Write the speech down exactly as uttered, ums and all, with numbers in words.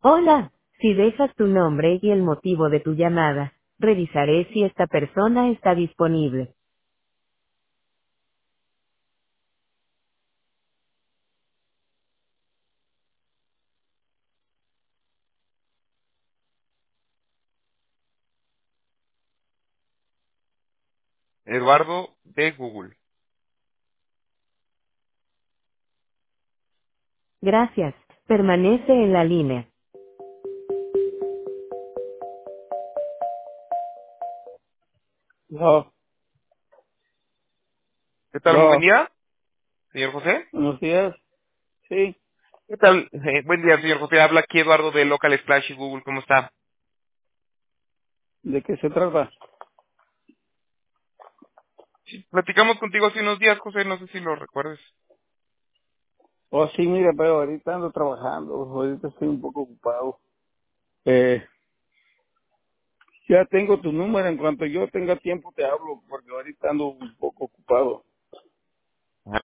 Hola, si dejas tu nombre y el motivo de tu llamada, revisaré si esta persona está disponible. Eduardo de Google. Gracias, permanece en la línea. No, ¿Qué tal? Muy buen no, día, señor José. buenos días. Sí, ¿Qué tal? Eh, buen día, señor José. Habla aquí Eduardo de Local Splash y Google. ¿Cómo está? ¿de qué se trata? Platicamos contigo hace unos días, José. No sé si lo recuerdes. Oh, sí, mira, pero ahorita ando trabajando, ahorita estoy un poco ocupado. Eh, ya tengo tu número, en cuanto yo tenga tiempo te hablo, porque ahorita ando un poco ocupado.